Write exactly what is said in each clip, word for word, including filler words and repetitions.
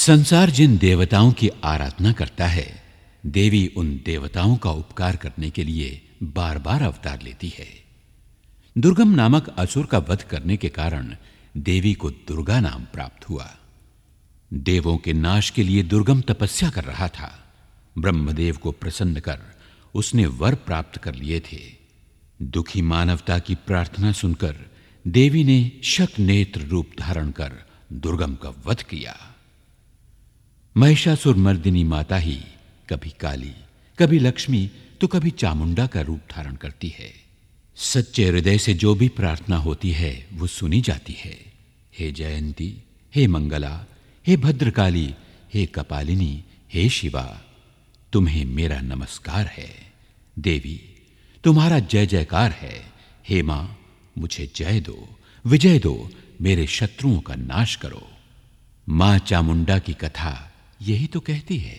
संसार जिन देवताओं की आराधना करता है, देवी उन देवताओं का उपकार करने के लिए बार बार अवतार लेती है। दुर्गम नामक असुर का वध करने के कारण देवी को दुर्गा नाम प्राप्त हुआ। देवों के नाश के लिए दुर्गम तपस्या कर रहा था। ब्रह्मदेव को प्रसन्न कर उसने वर प्राप्त कर लिए थे। दुखी मानवता की प्रार्थना सुनकर देवी ने शक नेत्र रूप धारण कर दुर्गम का वध किया। महिषासुर मर्दिनी माता ही कभी काली, कभी लक्ष्मी तो कभी चामुंडा का रूप धारण करती है। सच्चे हृदय से जो भी प्रार्थना होती है वो सुनी जाती है। हे जयंती, हे मंगला, हे भद्रकाली, हे कपालिनी, हे शिवा, तुम्हें मेरा नमस्कार है। देवी, तुम्हारा जय जयकार है। हे मां, मुझे जय दो, विजय दो, मेरे शत्रुओं का नाश करो। मां चामुंडा की कथा यही तो कहती है।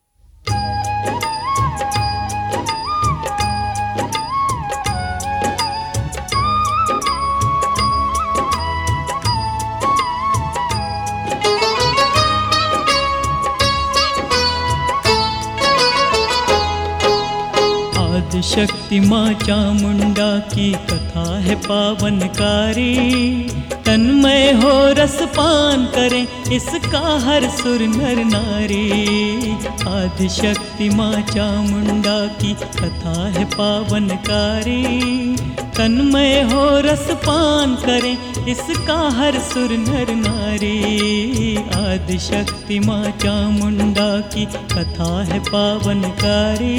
शक्ति माँ चामुंडा की कथा है पावनकारी। तन्मय हो रस पान करें इसका हर सुर नर नारी। आदि शक्ति माँ चामुंडा की कथा है पावनकारी। तन्मय हो रस पान करें इसका हर सुर नर नारी। आदि शक्ति माँ चामुंडा की कथा है पावनकारी।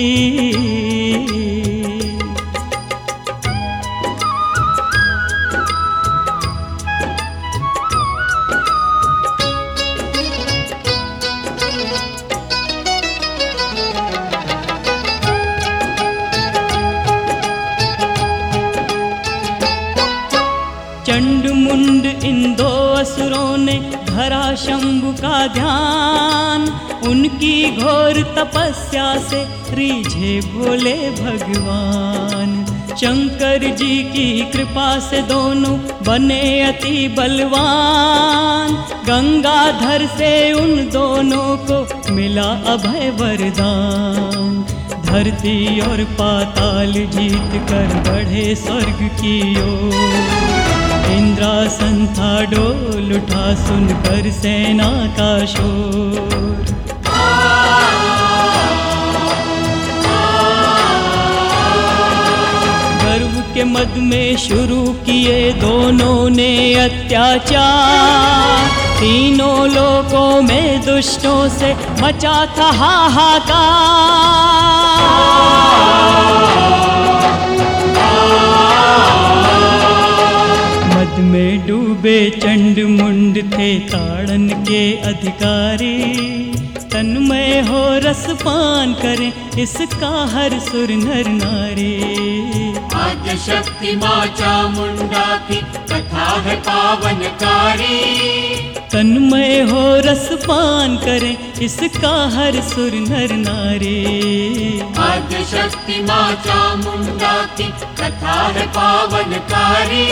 चंड मुंड इन दो असुरों ने धरा शंभु का ध्यान। उनकी घोर तपस्या से रीझे भोले भगवान। शंकर जी की कृपा से दोनों बने अति बलवान। गंगाधर से उन दोनों को मिला अभय वरदान। धरती और पाताल जीत कर बढ़े स्वर्ग की ओर। इंद्रासन था डोल उठा सुनकर सेना का शोर। गर्व के मद में शुरू किए दोनों ने अत्याचार। तीनों लोकों में दुष्टों से मचा था हाहाकार। मद में डूबे चंड मुंड थे ताड़न के अधिकारी। तन्मय हो रस पान करें इसका हर सुर नर नारी। आद्य शक्ति माँ चामुंडा की कथा है पावनकारी। तन्मय हो रस पान करें इसका हर सुर नर नारी। आद्य शक्ति माँ चामुंडा की कथा है पावनकारी।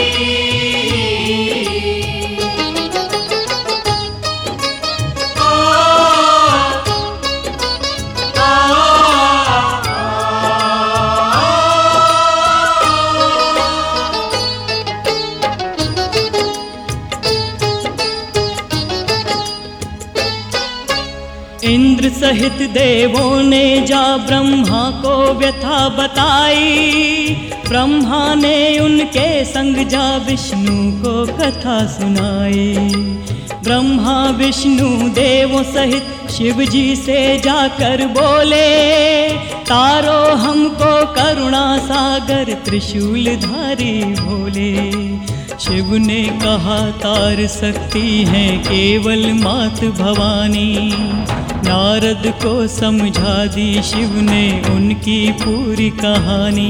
इंद्र सहित देवों ने जा ब्रह्मा को व्यथा बताई। ब्रह्मा ने उनके संग जा विष्णु को कथा सुनाई। ब्रह्मा विष्णु देवों सहित शिव जी से जाकर बोले। तारो हमको करुणा सागर त्रिशूलधारी भोले। शिव ने कहा तार सकती हैं केवल मात भवानी। नारद को समझा दी शिव ने उनकी पूरी कहानी।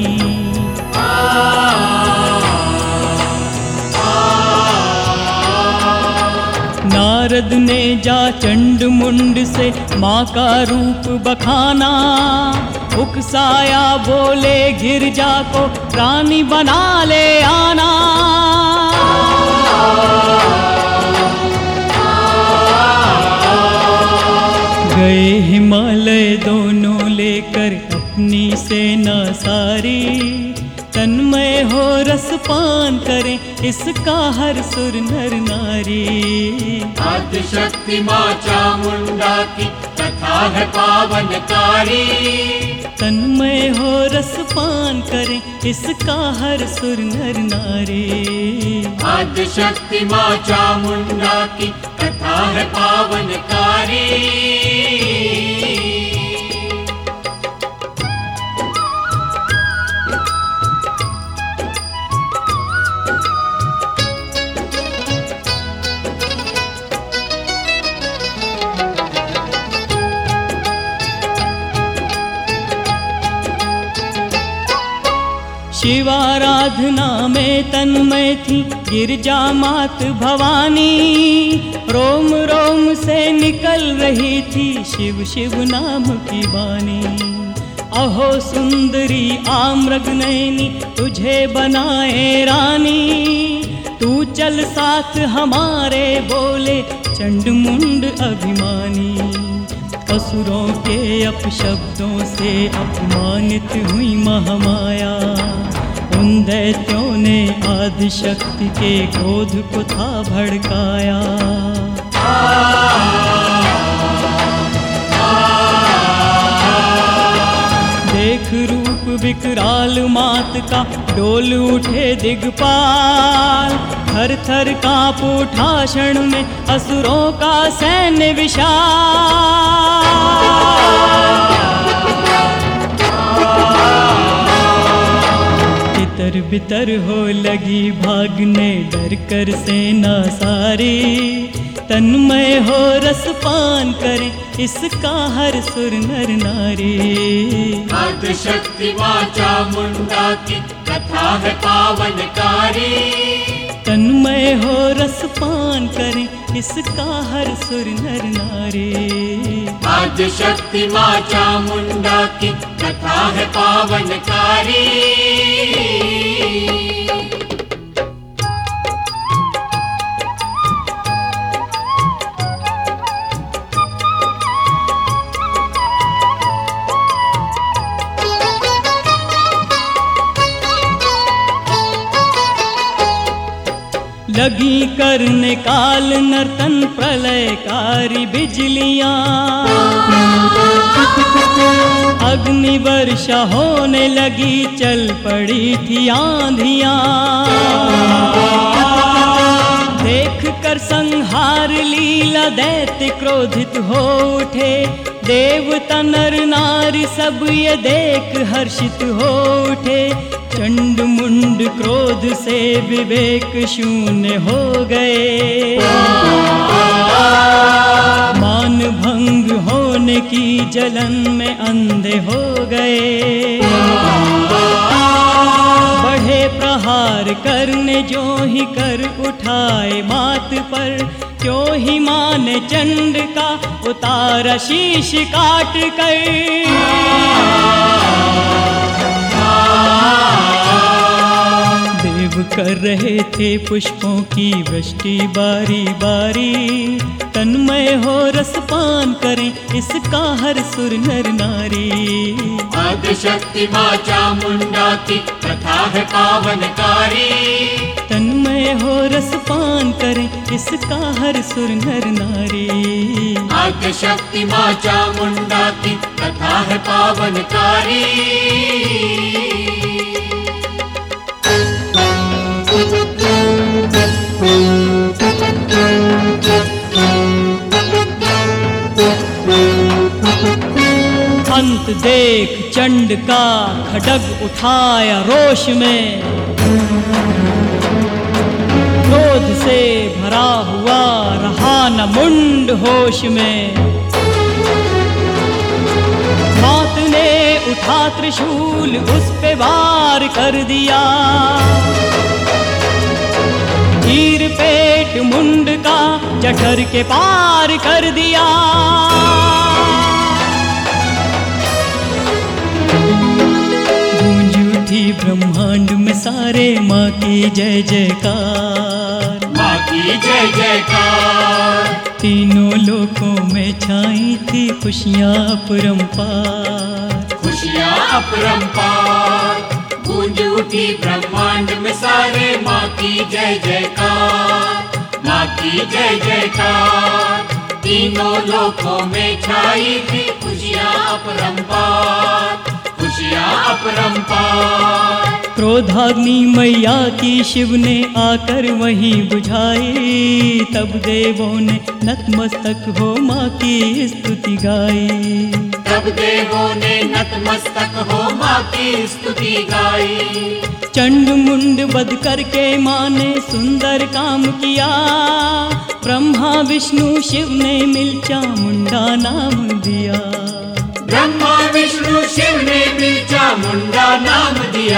नारद ने जा चंड मुंड से माँ का रूप बखाना। उकसाया बोले गिरजा को रानी बना ले आना। गए हिमालय दोनों लेकर अपनी सेना सारी, तन्मय हो रस पान करें इसका हर सुर नर नारी। आदिशक्ति माँ चामुंडा की कथा है पावनकारी, तन्मय हो रस पान करें इसका हर सुर नर नारी। आदिशक्ति माँ चामुंडा की कथा है पावनकारी। शिवाराधना में तन्मय थी गिरजा मात भवानी, रोम रोम से निकल रही थी शिव शिव नाम की बानी। अहो सुंदरी आम्रग नैनी तुझे बनाए रानी, तू चल साथ हमारे बोले चंडमुंड अभिमानी। असुरों के अपशब्दों से अपमानित हुई महामाया, उन दैत्यों ने आदिशक्ति के क्रोध को था भड़काया। देख रूप विकराल मात का डोल उठे दिगपाल, थर थर कांप उठा क्षण में असुरों का सैन्य विशाल। तितर बितर हो लगी भागने डर कर सेना सारी, तन्मय हो रस पान करे इसका हर सुर नर नारी। आदिशक्ति माँ चामुंडा की कथा है पावनकारी, तन्मय हो रस पान करे इसका हर सुर नर नारी। आदिशक्ति माँ चामुंडा की कथा है पावनकारी। लगी करने काल नर्तन प्रलयकारी बिजलियां, अग्नि वर्षा होने लगी चल पड़ी थी आंधियां। देख कर संहार लीला दैत्य क्रोधित हो उठे, देवता नर नारी सब ये देख हर्षित हो उठे। चंड मुंड क्रोध से विवेक शून्य हो गए, मान भंग होने की जलन में अंधे हो गए। बढ़े प्रहार करने जो ही कर उठाए मात पर, क्यों ही माने चंड का उतारा शीश काट कर। देव कर रहे थे पुष्पों की वृष्टि बारी बारी, तन्मय हो रस पान करें इसका हर सुर नर नारी। आदिशक्ति माँ चामुंडा की कथा है पावनकारी, तन्मय हो रस पान करें इसका हर सुर नर नारी। आदिशक्ति माँ चामुंडा की कथा है पावनकारी। अंत देख चंड का खड्ग उठाया रोष में, क्रोध से भरा हुआ रहा न मुंड होश में। मात ने उठा त्रिशूल उस पे वार कर दिया, चीर पेट मुंड का जठर के पार कर दिया। गूंज उठी ब्रह्मांड में सारे माँ की जय जयकार, माँ की की जय जयकार। तीनों लोकों में छाई थी खुशियाँ अपरंपार, खुशियाँ अपरंपार, गूंज उठी ब्रह्मांड में सारे माँ की जय जयकार, माँ की जय जयकार। तीनों लोकों में छाई थी खुशियाँ अपरंपार, खुशियाँ अपरंपार। क्रोधाग्नि मैया की शिव ने आकर वहीं बुझाई, तब देवों ने नतमस्तक हो माँ की स्तुति गाई, तब देवों ने नतमस्तक हो माँ की स्तुति गाई। चंड मुंड वध करके माँ ने सुंदर काम किया, ब्रह्मा विष्णु शिव ने मिल चामुंडा नाम दिया, ब्रह्मा विष्णु शिव ने मिल चामुंडा नाम दिया।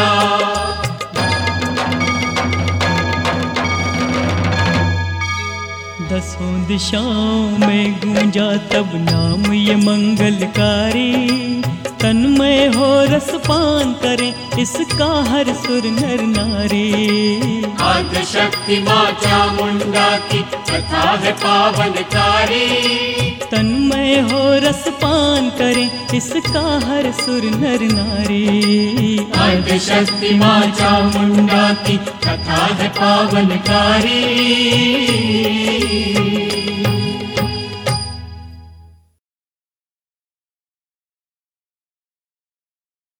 दसों दिशाओं में गूंजा तब नाम ये मंगलकारी, तन्मय हो रस पान करें इसका हर सुर नर नारी। आद्य शक्ति माँ चामुंडा की कथा है पावनकारी, तन्मय हो रस पान करें इसका हर सुर नर नारी। आद्य शक्ति माँ चामुंडा की कथा है पावनकारी।